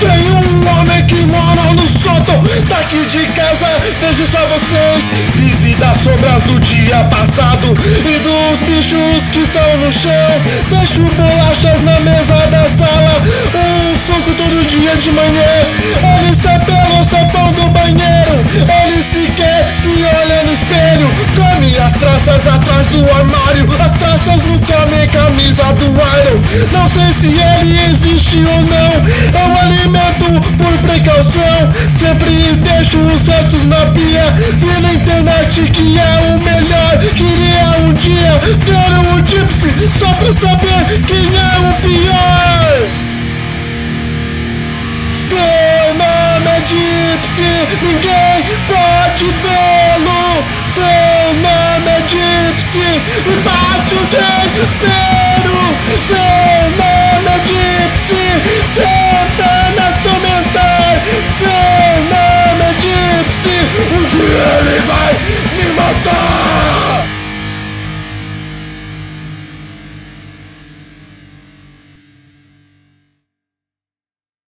Tem um homem que mora no sótão daqui de casa, vejo só vocês. Vive das sombras do dia passado e dos bichos que estão no chão. Deixo bolachas na mesa da sala, um suco todo dia de manhã. Ele sai pelo sapão do banheiro, ele sequer se olha no espelho. Come as traças atrás do armário, as traças não comem camisa do Iron. Não sei se ele existe ou não, eu alimento por precaução. Sempre deixo os restos na pia, vi na internet que é o melhor. Queria um dia ter um Gypsy só pra saber quem é o pior. Seu nome é Gypsy, ninguém pode vê-lo. Seu nome é Gypsy, me bate o desespero.